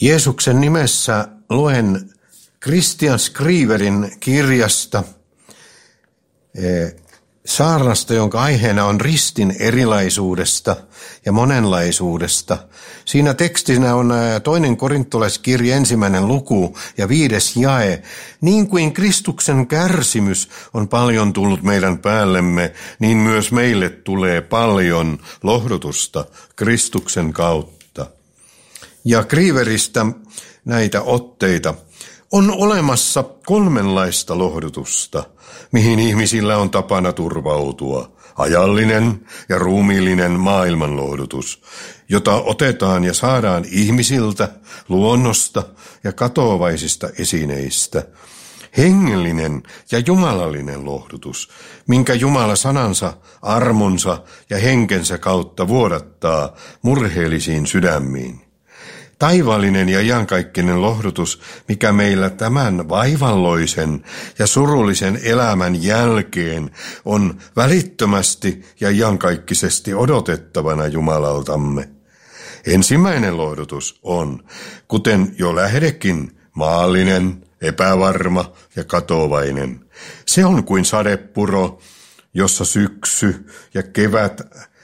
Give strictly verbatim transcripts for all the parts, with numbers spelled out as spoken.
Jeesuksen nimessä luen Christian Skriverin kirjasta saarnasta, jonka aiheena on ristin erilaisuudesta ja monenlaisuudesta. Siinä tekstinä on toinen korintolaiskirja, ensimmäinen luku ja viides jae. Niin kuin Kristuksen kärsimys on paljon tullut meidän päällemme, niin myös meille tulee paljon lohdutusta Kristuksen kautta. Ja Skriveristä näitä otteita. On olemassa kolmenlaista lohdutusta, mihin ihmisillä on tapana turvautua. Ajallinen ja ruumiillinen maailmanlohdutus, jota otetaan ja saadaan ihmisiltä, luonnosta ja katoavaisista esineistä. Hengellinen ja jumalallinen lohdutus, minkä Jumala sanansa, armonsa ja henkensä kautta vuodattaa murheellisiin sydämiin. Taivaallinen ja iankaikkinen lohdutus, mikä meillä tämän vaivalloisen ja surullisen elämän jälkeen on välittömästi ja iankaikkisesti odotettavana Jumalaltamme. Ensimmäinen lohdutus on, kuten jo lähdekin, maallinen, epävarma ja katovainen. Se on kuin sadepuro, jossa syksy ja kevät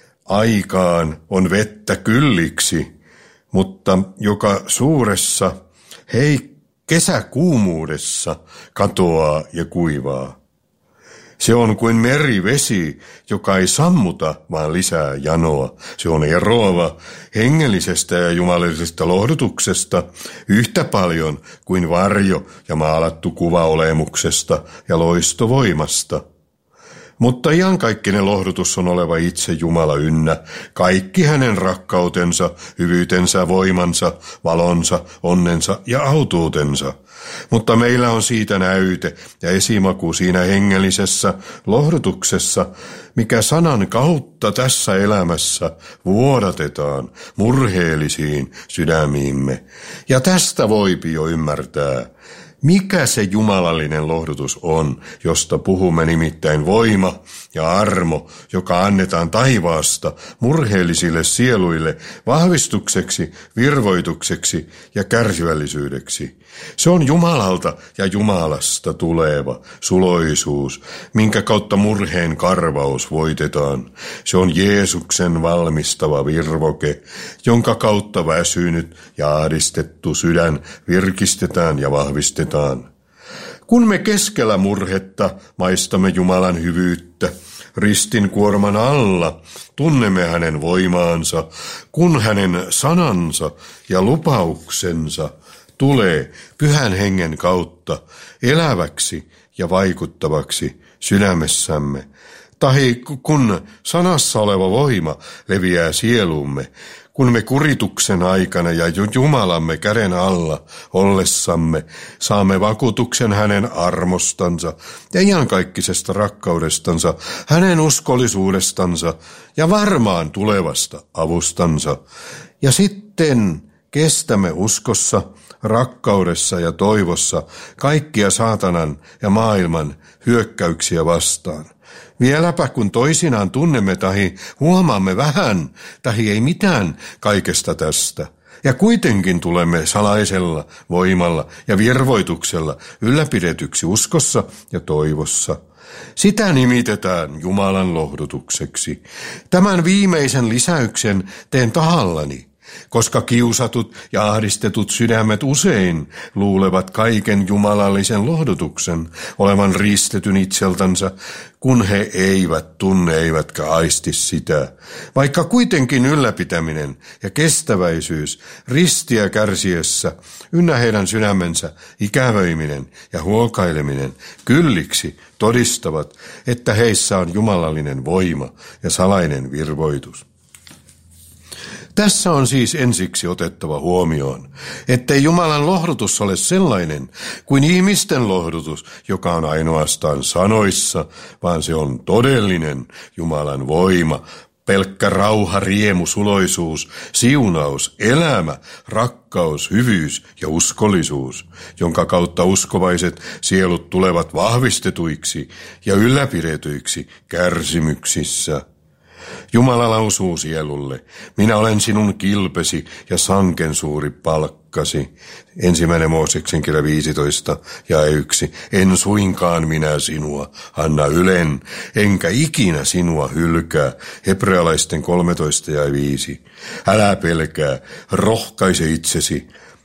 aikaan on vettä kylliksi, mutta joka suuressa hei kesäkuumuudessa katoaa ja kuivaa. Se on kuin merivesi, joka ei sammuta, vaan lisää janoa. Se on eroava hengellisestä ja jumalallisesta lohdutuksesta yhtä paljon kuin varjo ja maalattu kuva olemuksesta ja loistovoimasta. Mutta iankaikkinen lohdutus on oleva itse Jumala ynnä, kaikki hänen rakkautensa, hyvyytensä, voimansa, valonsa, onnensa ja autuutensa. Mutta meillä on siitä näyte ja esimaku siinä hengellisessä lohdutuksessa, mikä sanan kautta tässä elämässä vuodatetaan murheellisiin sydämiimme. Ja tästä voipi jo ymmärtää, mikä se jumalallinen lohdutus on, josta puhumme, nimittäin voima ja armo, joka annetaan taivaasta murheellisille sieluille vahvistukseksi, virvoitukseksi ja kärsivällisyydeksi. Se on Jumalalta ja Jumalasta tuleva suloisuus, minkä kautta murheen karvaus voitetaan. Se on Jeesuksen valmistava virvoke, jonka kautta väsynyt ja ahdistettu sydän virkistetään ja vahvistetaan. Kun me keskellä murhetta maistamme Jumalan hyvyyttä, ristin kuorman alla tunnemme hänen voimaansa, kun hänen sanansa ja lupauksensa tulee Pyhän Hengen kautta eläväksi ja vaikuttavaksi sydämessämme. Tai kun sanassa oleva voima leviää sielumme, kun me kurituksen aikana ja Jumalamme käden alla ollessamme saamme vakuutuksen hänen armostansa ja iankaikkisesta rakkaudestansa, hänen uskollisuudestansa ja varmaan tulevasta avustansa. Ja sitten kestämme uskossa, rakkaudessa ja toivossa kaikkia saatanan ja maailman hyökkäyksiä vastaan. Vieläpä kun toisinaan tunnemme tahi huomaamme vähän, tahi ei mitään kaikesta tästä. Ja kuitenkin tulemme salaisella voimalla ja virvoituksella ylläpidetyksi uskossa ja toivossa. Sitä nimitetään Jumalan lohdutukseksi. Tämän viimeisen lisäyksen teen tahallani, koska kiusatut ja ahdistetut sydämet usein luulevat kaiken jumalallisen lohdutuksen olevan riistetyn itseltänsä, kun he eivät tunne eivätkä aisti sitä. Vaikka kuitenkin ylläpitäminen ja kestäväisyys ristiä kärsiessä ynnä heidän sydämensä ikävöiminen ja huokaileminen kylliksi todistavat, että heissä on jumalallinen voima ja salainen virvoitus. Tässä on siis ensiksi otettava huomioon, ettei Jumalan lohdutus ole sellainen kuin ihmisten lohdutus, joka on ainoastaan sanoissa, vaan se on todellinen Jumalan voima, pelkkä rauha, riemu, suloisuus, siunaus, elämä, rakkaus, hyvyys ja uskollisuus, jonka kautta uskovaiset sielut tulevat vahvistetuiksi ja ylläpidetyiksi kärsimyksissä. Jumala lausuu sielulle, minä olen sinun kilpesi ja sanken suuri palkka. palkkasi. Ensimmäinen Mooseksen kirja viisitoista ja yksi. En suinkaan minä sinua, anna ylen, enkä ikinä sinua hylkää. Hebrealaisten kolmetoista ja viisi. Älä pelkää, rohkaise itsesi.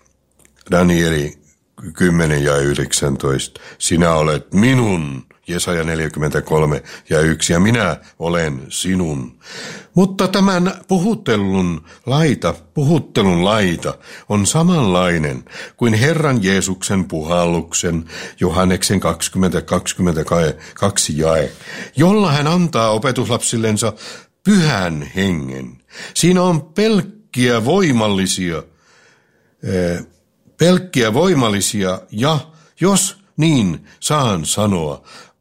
Danieli kymmenen ja yhdeksäntoista. Sinä olet minun. Jesaja neljäkymmentäkolme ja yksi, ja minä olen sinun. Mutta tämän puhuttelun laita, puhuttelun laita on samanlainen kuin Herran Jeesuksen puhalluksen Johanneksen kaksikymmentä kaksikymmentäkaksi jae, jolla hän antaa opetuslapsillensa pyhän hengen. Siinä on pelkkiä voimallisia, eh, pelkkiä voimallisia ja, jos niin saan sanoa,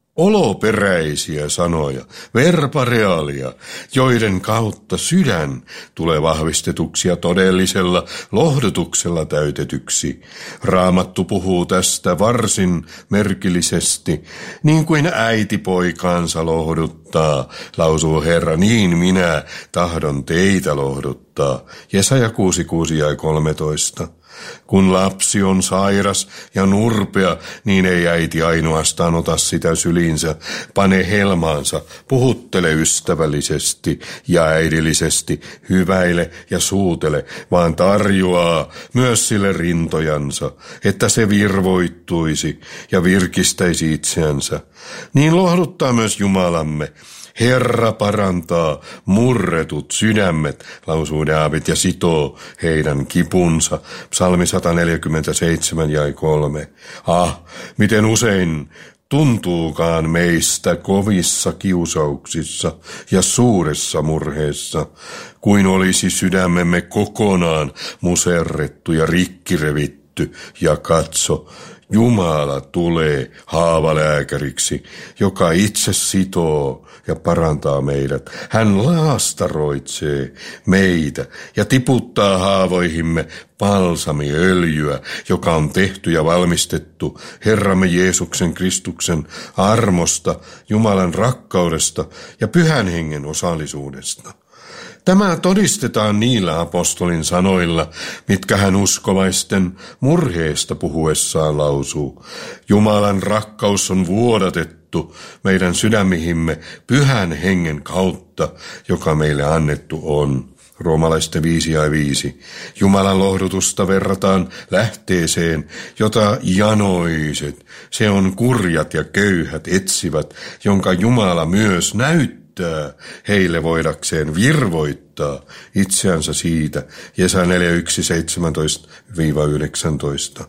oloperäisiä sanoja, verbareaalia, joiden kautta sydän tulee vahvistetuksi ja todellisella lohdutuksella täytetyksi. Raamattu puhuu tästä varsin merkillisesti, niin kuin äiti poikaansa lohduttaa, lausuu Herra, niin minä tahdon teitä lohduttaa. Jesaja kuusi kuusi ja kolmetoista. Kun lapsi on sairas ja nurpea, niin ei äiti ainoastaan ota sitä syliinsä, pane helmaansa, puhuttele ystävällisesti ja äidillisesti, hyväile ja suutele, vaan tarjoaa myös sille rintojansa, että se virvoittuisi ja virkistäisi itseänsä. Niin lohduttaa myös Jumalamme. Herra parantaa murretut sydämet, lausuu Daavid, ja sitoo heidän kipunsa. Psalmi sata neljäkymmentäseitsemän ja kolme. Ah, miten usein tuntuukaan meistä kovissa kiusauksissa ja suuressa murheessa, kuin olisi sydämemme kokonaan muserrettu ja rikkirevitty, ja katso, Jumala tulee haavalääkäriksi, joka itse sitoo ja parantaa meidät. Hän laastaroitsee meitä ja tiputtaa haavoihimme balsamiöljyä, joka on tehty ja valmistettu Herramme Jeesuksen Kristuksen armosta, Jumalan rakkaudesta ja Pyhän Hengen osallisuudesta. Tämä todistetaan niillä apostolin sanoilla, mitkä hän uskovaisten murheesta puhuessaan lausuu. Jumalan rakkaus on vuodatettu meidän sydämihimme Pyhän Hengen kautta, joka meille annettu on. Roomalaisten viisi ja viisi. Jumalan lohdutusta verrataan lähteeseen, jota janoiset, se on kurjat ja köyhät etsivät, jonka Jumala myös näyttää heille voidakseen virvoittaa itseänsä siitä. Jesaja neljä yksi seitsemäntoista yhdeksäntoista.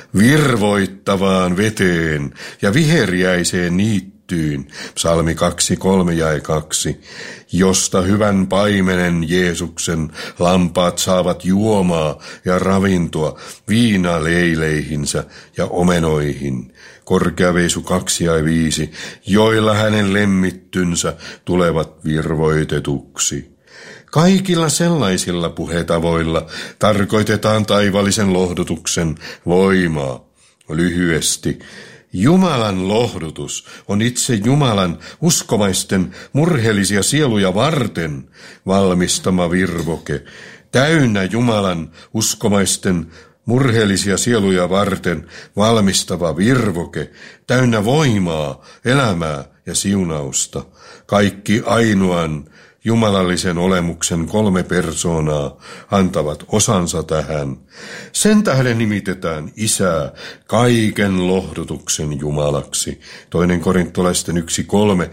Virvoittavaan veteen ja viheriäiseen niittyyn, psalmi kaksi kolme ja kaksi, josta hyvän paimenen Jeesuksen lampaat saavat juomaa ja ravintoa viinaleileihinsä ja omenoihin. Korkeaveisu kaksi ja viisi, joilla hänen lemmittynsä tulevat virvoitetuksi. Kaikilla sellaisilla puhetavoilla tarkoitetaan taivallisen lohdutuksen voimaa. Lyhyesti, Jumalan lohdutus on itse Jumalan uskovaisten murheellisia sieluja varten valmistama virvoke, täynnä Jumalan uskovaisten murheellisia sieluja varten valmistava virvoke, täynnä voimaa, elämää ja siunausta. Kaikki ainoan jumalallisen olemuksen kolme persoonaa antavat osansa tähän. Sen tähden nimitetään Isää kaiken lohdutuksen Jumalaksi. Toinen korintolaisten yksi kolme.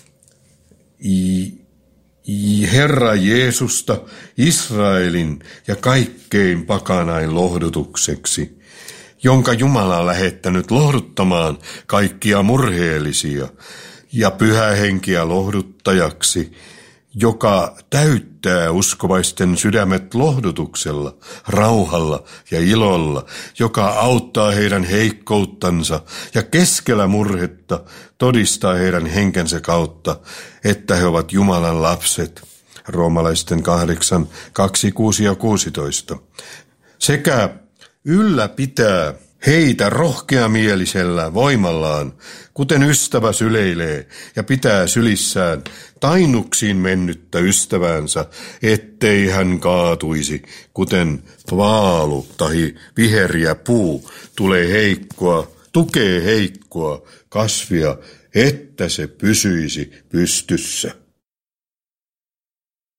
Herra Jeesusta Israelin ja kaikkein pakanain lohdutukseksi, jonka Jumala on lähettänyt lohduttamaan kaikkia murheellisia, ja Pyhä Henkiä lohduttajaksi, joka täyttää uskovaisten sydämet lohdutuksella, rauhalla ja ilolla, joka auttaa heidän heikkouttansa ja keskellä murhetta todistaa heidän henkensä kautta, että he ovat Jumalan lapset. Roomalaisten kahdeksan, kaksi, kuusi ja kuusitoista. Sekä ylläpitää Heitä rohkeamielisellä voimallaan, kuten ystävä syleilee ja pitää sylissään tainuksiin mennyttä ystävänsä, ettei hän kaatuisi, kuten vaalu tahi viheriä puu tulee heikkoa, tukee heikkoa kasvia, että se pysyisi pystyssä.